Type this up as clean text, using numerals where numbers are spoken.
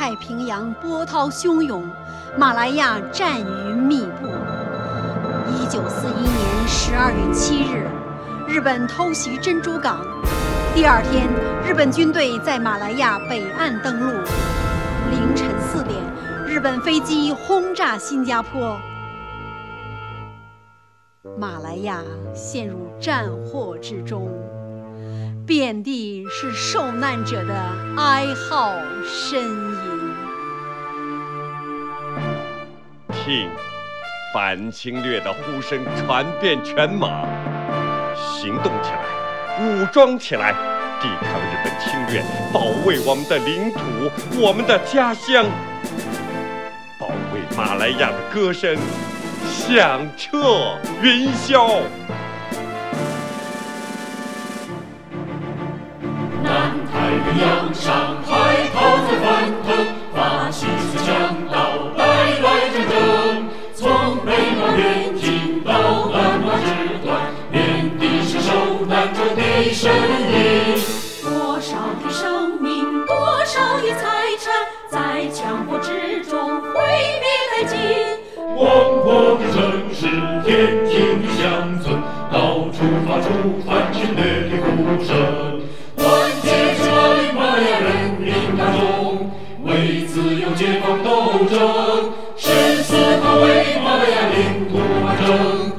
太平洋波涛汹涌，马来亚战云密布。1941年12月7日，日本偷袭珍珠港。第二天，日本军队在马来亚北岸登陆。凌晨4点，日本飞机轰炸新加坡。马来亚陷入战祸之中，遍地是受难者的哀号呻吟。 听，反侵略的呼声传遍全马，行动起来，武装起来，抵抗日本侵略，保卫我们的领土，我们的家乡，保卫马来亚的歌声响彻云霄。 南太平洋，上海炮在翻腾，法西斯强盗带来战争。从北马边境到南马之端，遍地是受难者的身影。多少的生命，多少的财产，在强国之中毁灭殆尽。广阔的城市，天庭的乡村，到处发出反侵略的呼声。团结起来，马来亚人民大众，为自由解放斗争，誓死捍卫马来亚领土完整。